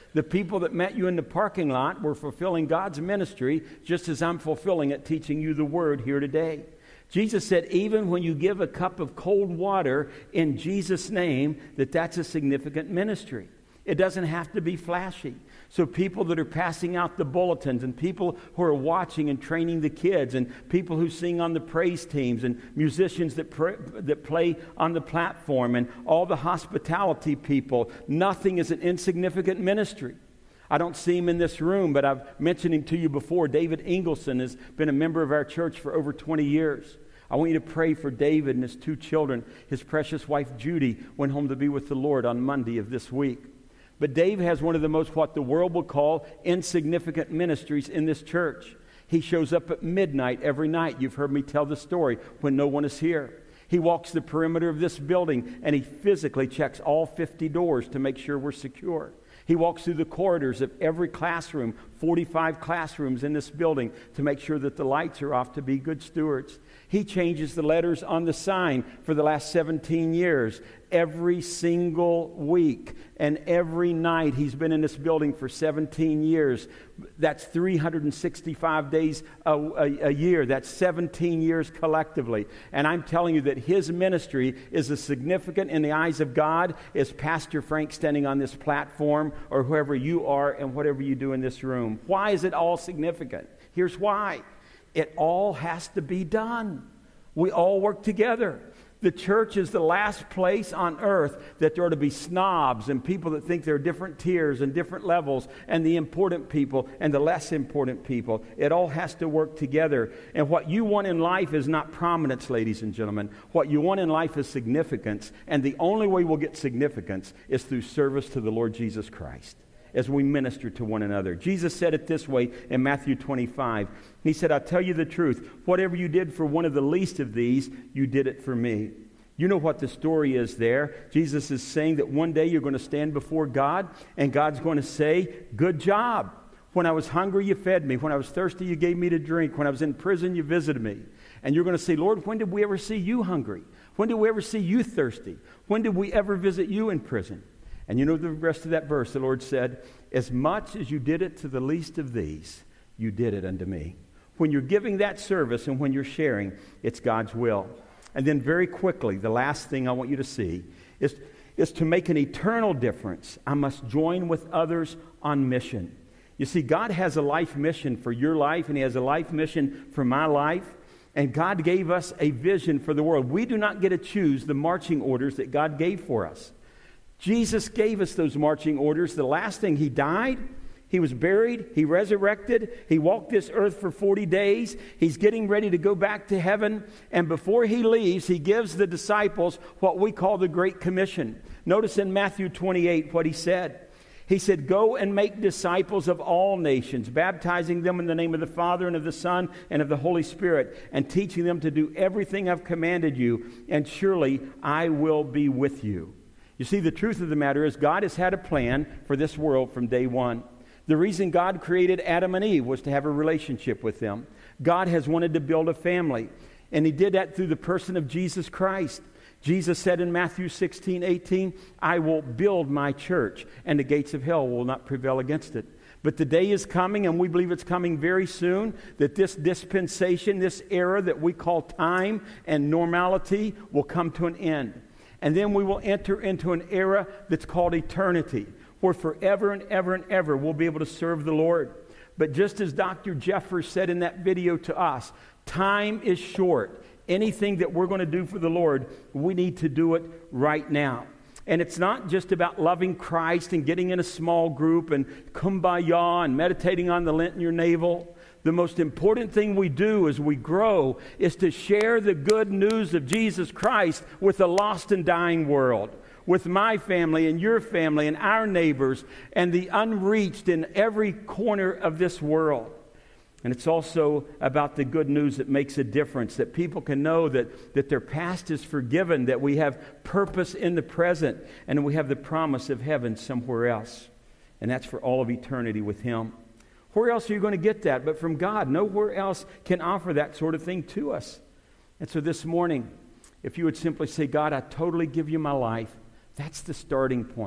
The people that met you in the parking lot were fulfilling God's ministry just as I'm fulfilling it, teaching you the word here today. Jesus said even when you give a cup of cold water in Jesus' name, that that's a significant ministry. It doesn't have to be flashy. So people that are passing out the bulletins and people who are watching and training the kids and people who sing on the praise teams and musicians that, pray, that play on the platform and all the hospitality people, nothing is an insignificant ministry. I don't see him in this room, but I've mentioned him to you before. David Ingleson has been a member of our church for over twenty years. I want you to pray for David and his two children. His precious wife Judy went home to be with the Lord on Monday of this week. But Dave has one of the most, what the world will call, insignificant ministries in this church. He shows up at midnight every night. You've heard me tell the story when no one is here. He walks the perimeter of this building and he physically checks all fifty doors to make sure we're secure. He walks through the corridors of every classroom, forty-five classrooms in this building, to make sure that the lights are off, to be good stewards. He changes the letters on the sign for the last seventeen years, every single week. And every night he's been in this building for seventeen years. That's three hundred sixty-five days a, a, a year. That's seventeen years collectively. And I'm telling you that his ministry is as significant in the eyes of God as Pastor Frank standing on this platform, or whoever you are and whatever you do in this room. Why is it all significant? Here's why. It all has to be done. We all work together. The church is the last place on earth that there are to be snobs and people that think there are different tiers and different levels, and the important people and the less important people. It all has to work together. And what you want in life is not prominence, ladies and gentlemen. What you want in life is significance. And the only way we'll get significance is through service to the Lord Jesus Christ, as we minister to one another. Jesus said it this way in Matthew twenty-five. He said, I'll tell you the truth. Whatever you did for one of the least of these, you did it for me. You know what the story is there. Jesus is saying that one day you're going to stand before God, and God's going to say, good job. When I was hungry, you fed me. When I was thirsty, you gave me to drink. When I was in prison, you visited me. And you're going to say, Lord, when did we ever see you hungry? When did we ever see you thirsty? When did we ever visit you in prison? And you know the rest of that verse, the Lord said, as much as you did it to the least of these, you did it unto me. When you're giving that service and when you're sharing, it's God's will. And then very quickly, the last thing I want you to see is, is to make an eternal difference, I must join with others on mission. You see, God has a life mission for your life, and He has a life mission for my life. And God gave us a vision for the world. We do not get to choose the marching orders that God gave for us. Jesus gave us those marching orders. The last thing, He died, He was buried, He resurrected, He walked this earth for forty days. He's getting ready to go back to heaven. And before He leaves, He gives the disciples what we call the Great Commission. Notice in Matthew twenty-eight what He said. He said, go and make disciples of all nations, baptizing them in the name of the Father and of the Son and of the Holy Spirit, and teaching them to do everything I've commanded you, and surely I will be with you. You see, the truth of the matter is God has had a plan for this world from day one. The reason God created Adam and Eve was to have a relationship with them. God has wanted to build a family, and He did that through the person of Jesus Christ. Jesus said in Matthew sixteen eighteen, I will build my church, and the gates of hell will not prevail against it. But the day is coming, and we believe it's coming very soon, that this dispensation, this era that we call time and normality, will come to an end. And then we will enter into an era that's called eternity, where forever and ever and ever we'll be able to serve the Lord. But just as Doctor Jeffers said in that video to us, time is short. Anything that we're going to do for the Lord, we need to do it right now. And it's not just about loving Christ and getting in a small group and kumbaya and meditating on the lint in your navel. The most important thing we do as we grow is to share the good news of Jesus Christ with a lost and dying world, with my family and your family and our neighbors and the unreached in every corner of this world. And it's also about the good news that makes a difference, that people can know that, that their past is forgiven, that we have purpose in the present, and we have the promise of heaven somewhere else. And that's for all of eternity with Him. Where else are you going to get that but from God? Nowhere else can offer that sort of thing to us. And so this morning, if you would simply say, God, I totally give you my life, that's the starting point.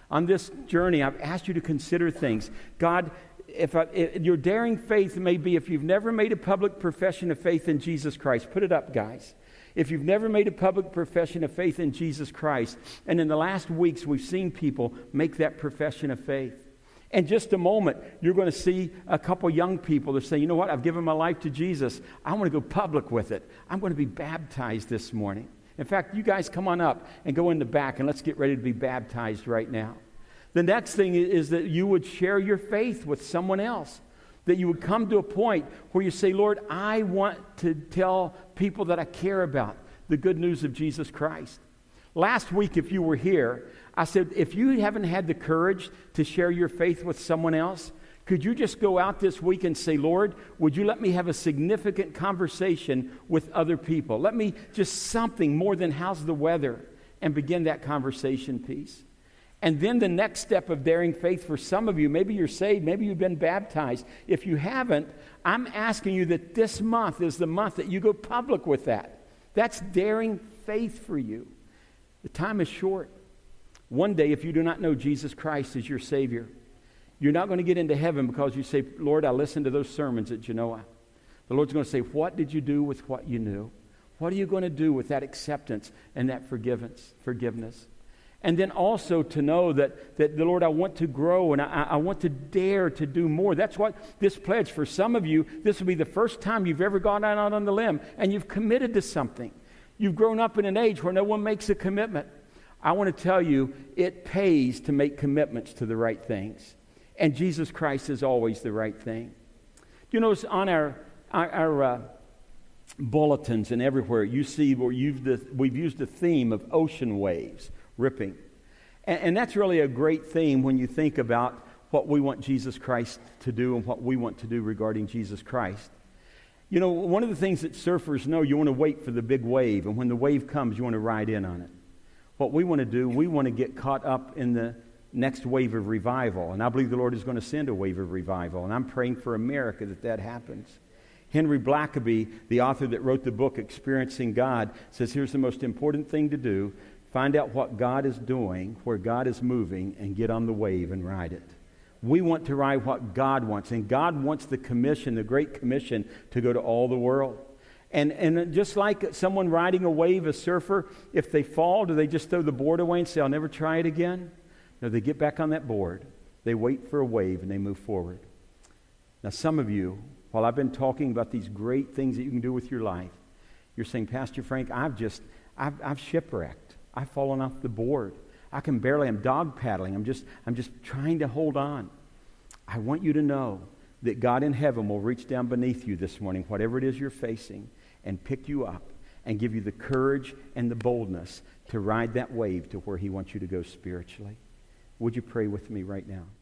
On this journey, I've asked you to consider things. God, if, I, if your daring faith may be if you've never made a public profession of faith in Jesus Christ. Put it up, guys. If you've never made a public profession of faith in Jesus Christ, and in the last weeks we've seen people make that profession of faith. In just a moment, you're going to see a couple young people that say, you know what, I've given my life to Jesus. I want to go public with it. I'm going to be baptized this morning. In fact, you guys come on up and go in the back and let's get ready to be baptized right now. The next thing is that you would share your faith with someone else. That you would come to a point where you say, Lord, I want to tell people that I care about the good news of Jesus Christ. Last week, if you were here, I said, if you haven't had the courage to share your faith with someone else, could you just go out this week and say, Lord, would you let me have a significant conversation with other people? Let me just something more than how's the weather, and begin that conversation piece. And then the next step of daring faith for some of you, maybe you're saved, maybe you've been baptized. If you haven't, I'm asking you that this month is the month that you go public with that. That's daring faith for you. The time is short. One day, if you do not know Jesus Christ as your Savior, you're not going to get into heaven because you say, Lord, I listened to those sermons at Genoa. The Lord's going to say, what did you do with what you knew? What are you going to do with that acceptance and that forgiveness? forgiveness? And then also to know that, that the Lord, I want to grow and I, I want to dare to do more. That's what this pledge, for some of you, this will be the first time you've ever gone out on the limb and you've committed to something. You've grown up in an age where no one makes a commitment. I want to tell you, it pays to make commitments to the right things. And Jesus Christ is always the right thing. You notice on our, our, our uh, bulletins and everywhere, you see where you've the, we've used the theme of ocean waves ripping. And, and that's really a great theme when you think about what we want Jesus Christ to do and what we want to do regarding Jesus Christ. You know, one of the things that surfers know, you want to wait for the big wave. And when the wave comes, you want to ride in on it. What we want to do, we want to get caught up in the next wave of revival. And I believe the Lord is going to send a wave of revival. And I'm praying for America that that happens. Henry Blackaby, the author that wrote the book Experiencing God, says here's the most important thing to do. Find out what God is doing, where God is moving, and get on the wave and ride it. We want to ride what God wants. And God wants the commission, the Great Commission, to go to all the world. And and just like someone riding a wave, a surfer, if they fall, do they just throw the board away and say, I'll never try it again? No, they get back on that board. They wait for a wave and they move forward. Now, some of you, while I've been talking about these great things that you can do with your life, you're saying, Pastor Frank, I've just, I've, I've shipwrecked. I've fallen off the board. I can barely, I'm dog paddling. I'm just, I'm just trying to hold on. I want you to know that God in heaven will reach down beneath you this morning, whatever it is you're facing, and pick you up and give you the courage and the boldness to ride that wave to where He wants you to go spiritually. Would you pray with me right now?